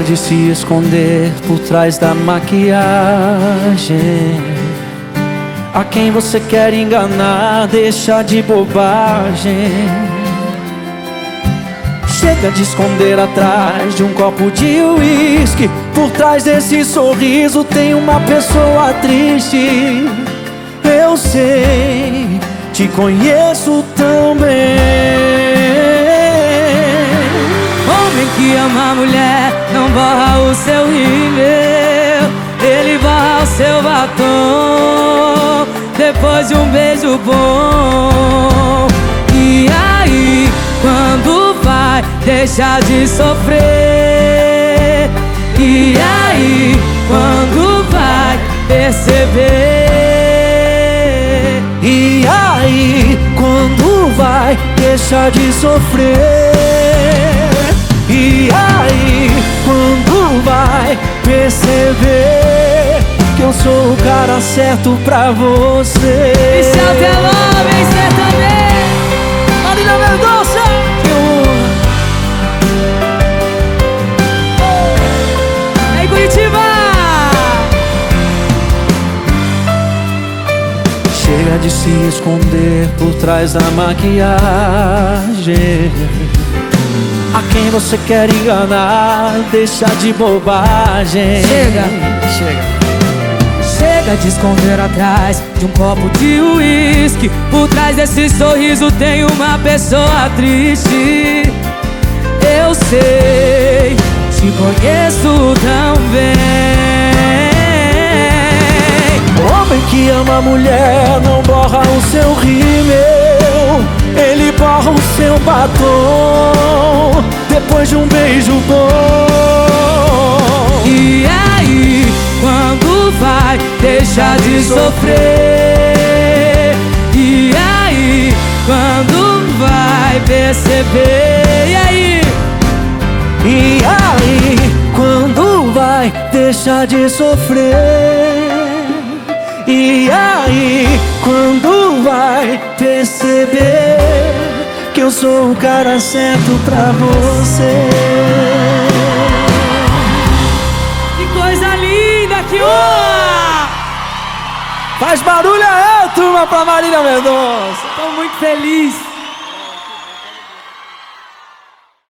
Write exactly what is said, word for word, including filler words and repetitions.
Chega de se esconder por trás da maquiagem. A quem você quer enganar, deixa de bobagem. Chega de esconder atrás de um copo de uísque. Por trás desse sorriso tem uma pessoa triste. Eu sei, te conheço tão bem. Homem que ama a mulher não borra o seu rímel, ele borra o seu batom depois de um beijo bom. E aí, quando vai deixar de sofrer? E aí, quando vai perceber? E aí, quando vai deixar de sofrer? E aí, quando vai perceber que eu sou o cara certo pra você? E se até logo, vem sertanejo, Marília Mendonça! Aí Curitiba! Chega de se esconder por trás da maquiagem. A quem você quer enganar, deixa de bobagem. Chega, chega. Chega de esconder atrás de um copo de uísque. Por trás desse sorriso tem uma pessoa triste. Eu sei, te conheço tão bem. O homem que ama a mulher não borra o seu rímel, ele borra o seu batom depois de um beijo bom. E aí, quando vai deixar de sofrer? E aí, quando vai perceber? E aí? E aí, quando vai deixar de sofrer? E aí, quando vai perceber que eu sou o cara certo pra você? Que coisa linda, que honra! Faz barulho aí, turma, pra Marília Mendonça! Tô muito feliz.